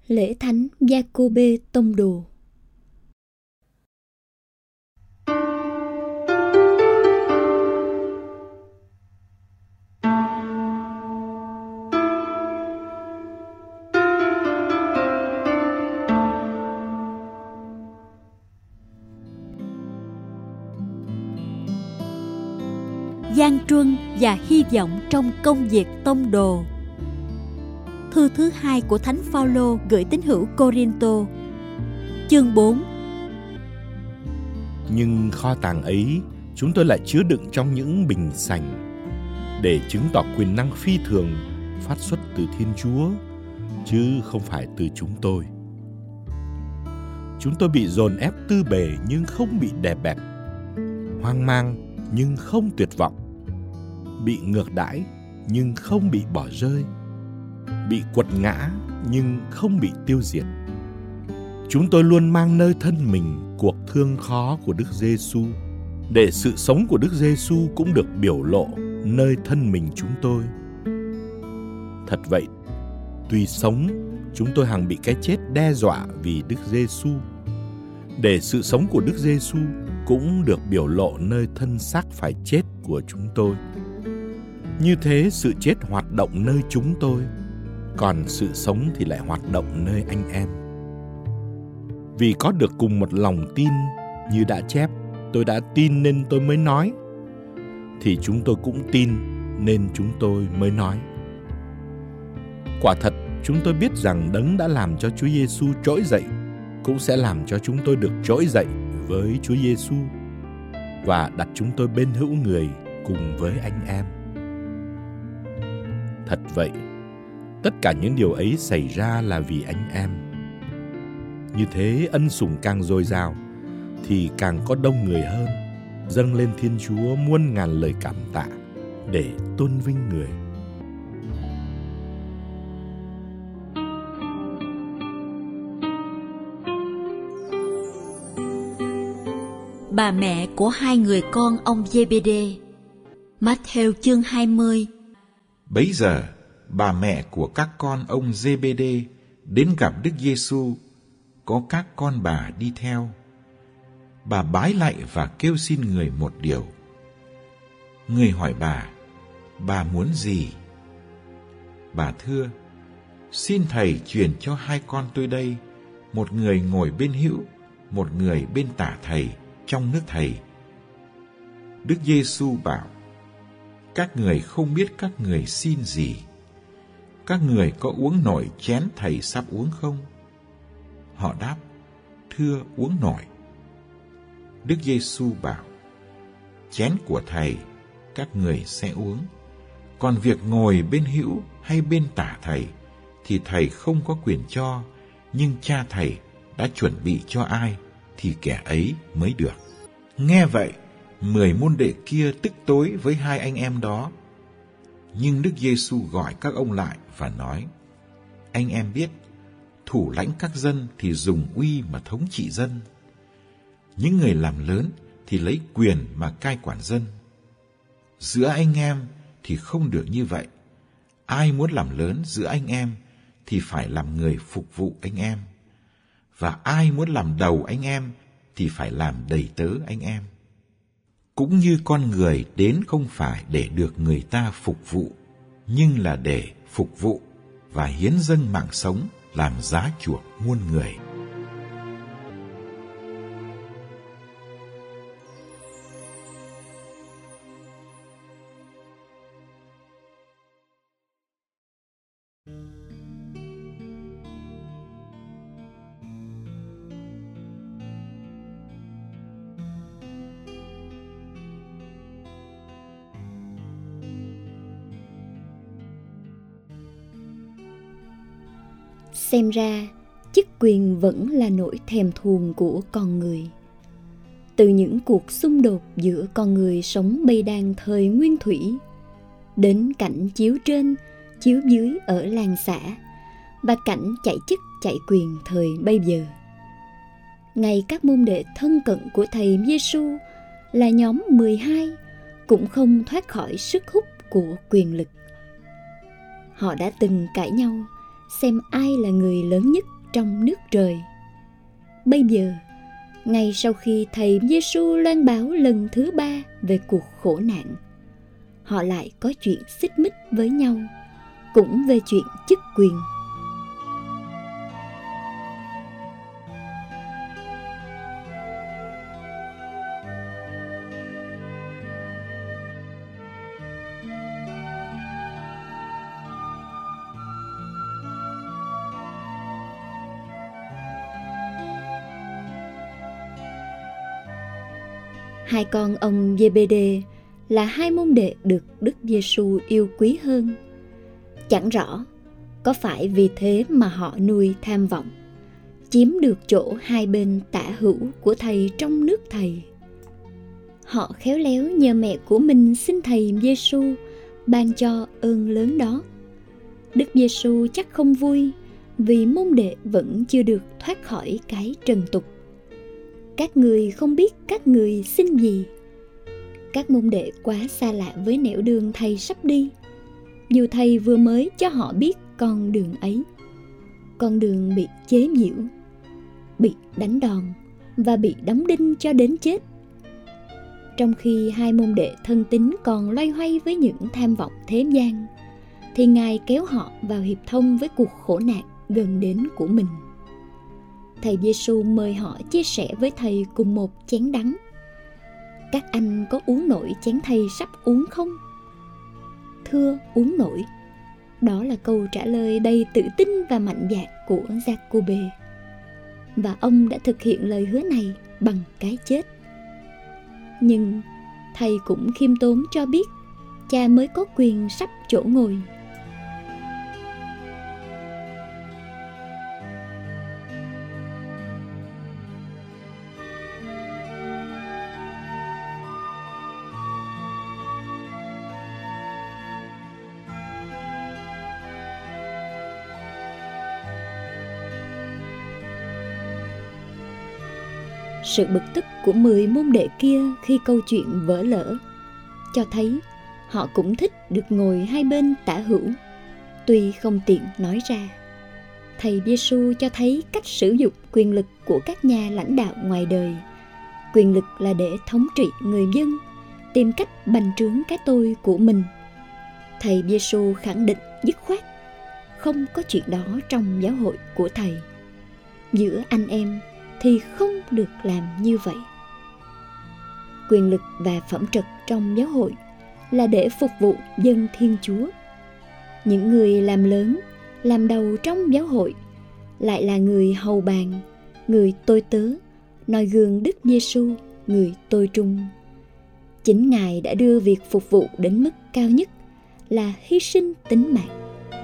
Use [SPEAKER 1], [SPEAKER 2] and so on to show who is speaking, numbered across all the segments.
[SPEAKER 1] Lễ Thánh Giacôbê Tông Đồ.
[SPEAKER 2] Gian truân và hy vọng trong công việc tông đồ. Thư thứ 2 của Thánh Phaolô gửi tín hữu Cô-rin-tô, chương 4.
[SPEAKER 3] Nhưng kho tàng ấy chúng tôi lại chứa đựng trong những bình sành, để chứng tỏ quyền năng phi thường phát xuất từ Thiên Chúa, chứ không phải từ chúng tôi. Chúng tôi bị dồn ép tư bề nhưng không bị đè bẹp, hoang mang nhưng không tuyệt vọng, bị ngược đãi nhưng không bị bỏ rơi, bị quật ngã nhưng không bị tiêu diệt. Chúng tôi luôn mang nơi thân mình cuộc thương khó của Đức Giêsu, để sự sống của Đức Giêsu cũng được biểu lộ nơi thân mình chúng tôi. Thật vậy, tuy sống, chúng tôi hằng bị cái chết đe dọa vì Đức Giêsu, để sự sống của Đức Giêsu cũng được biểu lộ nơi thân xác phải chết của chúng tôi. Như thế, sự chết hoạt động nơi chúng tôi, còn sự sống thì lại hoạt động nơi anh em. Vì có được cùng một lòng tin, như đã chép, tôi đã tin nên tôi mới nói, thì chúng tôi cũng tin nên chúng tôi mới nói. Quả thật, chúng tôi biết rằng Đấng đã làm cho Chúa Giêsu trỗi dậy, cũng sẽ làm cho chúng tôi được trỗi dậy với Chúa Giêsu và đặt chúng tôi bên hữu người cùng với anh em. Thật vậy, tất cả những điều ấy xảy ra là vì anh em. Như thế, ân sủng càng dồi dào thì càng có đông người hơn dâng lên Thiên Chúa muôn ngàn lời cảm tạ để tôn vinh người.
[SPEAKER 2] Bà mẹ của hai người con ông Giê-bê-đê. Mát-thêu chương 20.
[SPEAKER 4] Bấy giờ, bà mẹ của các con ông Giê-bê-đê đến gặp Đức Giêsu, có các con bà đi theo. Bà bái lạy và kêu xin người một điều. Người hỏi bà muốn gì? Bà thưa, xin thầy truyền cho hai con tôi đây, một người ngồi bên hữu, một người bên tả thầy trong nước thầy. Đức Giêsu bảo, các người không biết các người xin gì. Các người có uống nổi chén thầy sắp uống không? Họ đáp, thưa uống nổi. Đức Giêsu bảo, chén của thầy các người sẽ uống, còn việc ngồi bên hữu hay bên tả thầy thì thầy không có quyền cho, nhưng cha thầy đã chuẩn bị cho ai thì kẻ ấy mới được. Nghe vậy, 10 môn đệ kia tức tối với hai anh em đó. Nhưng Đức Giêsu gọi các ông lại và nói, anh em biết, thủ lãnh các dân thì dùng uy mà thống trị dân. Những người làm lớn thì lấy quyền mà cai quản dân. Giữa anh em thì không được như vậy. Ai muốn làm lớn giữa anh em thì phải làm người phục vụ anh em. Và ai muốn làm đầu anh em thì phải làm đầy tớ anh em. Cũng như con người đến không phải để được người ta phục vụ, nhưng là để phục vụ và hiến dâng mạng sống làm giá chuộc muôn người.
[SPEAKER 1] Xem ra, chức quyền vẫn là nỗi thèm thuồng của con người. Từ những cuộc xung đột giữa con người sống bầy đàn thời nguyên thủy, đến cảnh chiếu trên, chiếu dưới ở làng xã, và cảnh chạy chức chạy quyền thời bây giờ. Ngay các môn đệ thân cận của thầy Giêsu là nhóm 12 cũng không thoát khỏi sức hút của quyền lực. Họ đã từng cãi nhau, xem ai là người lớn nhất trong nước trời. Bây giờ, ngay sau khi thầy Giêsu loan báo lần thứ 3 về cuộc khổ nạn, họ lại có chuyện xích mích với nhau, cũng về chuyện chức quyền. Hai con ông Giê-bê-đê là hai môn đệ được Đức Giêsu yêu quý hơn. Chẳng rõ có phải vì thế mà họ nuôi tham vọng, chiếm được chỗ hai bên tả hữu của thầy trong nước thầy. Họ khéo léo nhờ mẹ của mình xin thầy Giêsu ban cho ơn lớn đó. Đức Giêsu chắc không vui vì môn đệ vẫn chưa được thoát khỏi cái trần tục. Các người không biết các người xin gì. Các môn đệ quá xa lạ với nẻo đường thầy sắp đi, dù thầy vừa mới cho họ biết con đường ấy. Con đường bị chế giễu, bị đánh đòn và bị đóng đinh cho đến chết. Trong khi hai môn đệ thân tín còn loay hoay với những tham vọng thế gian, thì Ngài kéo họ vào hiệp thông với cuộc khổ nạn gần đến của mình. Thầy Giêsu mời họ chia sẻ với thầy cùng một chén đắng. Các anh có uống nổi chén thầy sắp uống không? Thưa, uống nổi. Đó là câu trả lời đầy tự tin và mạnh dạn của Giacôbê. Và ông đã thực hiện lời hứa này bằng cái chết. Nhưng thầy cũng khiêm tốn cho biết cha mới có quyền sắp chỗ ngồi. Sự bực tức của 10 môn đệ kia khi câu chuyện vỡ lỡ cho thấy họ cũng thích được ngồi hai bên tả hữu, tuy không tiện nói ra. Thầy Giêsu cho thấy cách sử dụng quyền lực của các nhà lãnh đạo ngoài đời. Quyền lực là để thống trị người dân, tìm cách bành trướng cái tôi của mình. Thầy Giêsu khẳng định dứt khoát, không có chuyện đó trong giáo hội của thầy. Giữa anh em thì không được làm như vậy. Quyền lực và phẩm trật trong giáo hội là để phục vụ dân Thiên Chúa. Những người làm lớn, làm đầu trong giáo hội lại là người hầu bàn, người tôi tớ, noi gương Đức Giêsu, người tôi trung. Chính Ngài đã đưa việc phục vụ đến mức cao nhất là hy sinh tính mạng.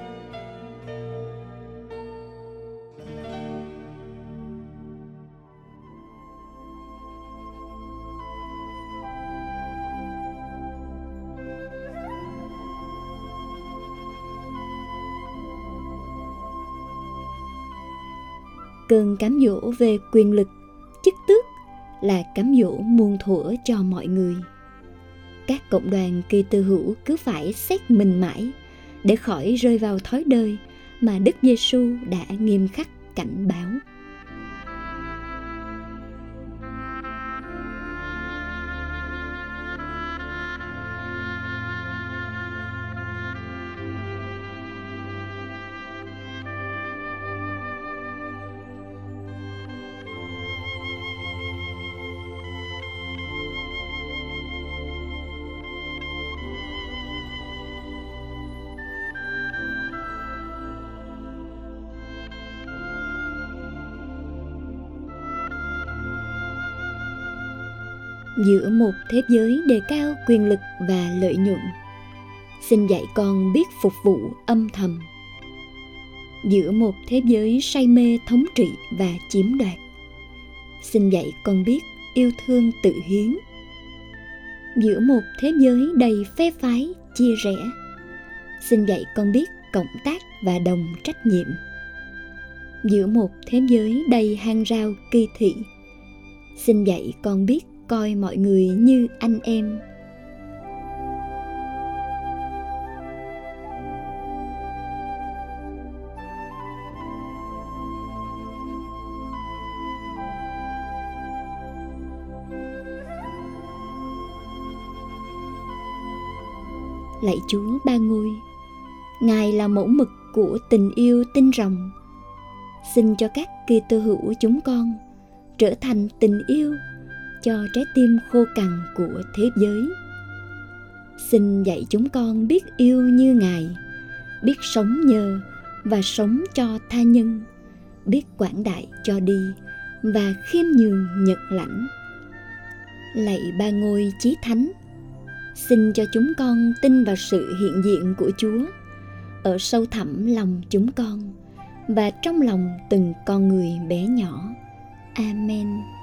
[SPEAKER 1] Cơn cám dỗ về quyền lực, chức tước là cám dỗ muôn thuở cho mọi người. Các cộng đoàn Kitô hữu cứ phải xét mình mãi để khỏi rơi vào thói đời mà Đức Giêsu đã nghiêm khắc cảnh báo. Giữa một thế giới đề cao quyền lực và lợi nhuận, xin dạy con biết phục vụ âm thầm. Giữa một thế giới say mê thống trị và chiếm đoạt, xin dạy con biết yêu thương tự hiến. Giữa một thế giới đầy phe phái chia rẽ, xin dạy con biết cộng tác và đồng trách nhiệm. Giữa một thế giới đầy hàng rào kỳ thị, xin dạy con biết coi mọi người như anh em. Lạy Chúa Ba Ngôi, Ngài là mẫu mực của tình yêu tinh rồng. Xin cho các Kitô hữu chúng con trở thành tình yêu cho trái tim khô cằn của thế giới. Xin dạy chúng con biết yêu như Ngài, biết sống nhờ và sống cho tha nhân, biết quảng đại cho đi và khiêm nhường nhận lãnh. Lạy Ba Ngôi Chí Thánh, xin cho chúng con tin vào sự hiện diện của Chúa ở sâu thẳm lòng chúng con và trong lòng từng con người bé nhỏ. Amen.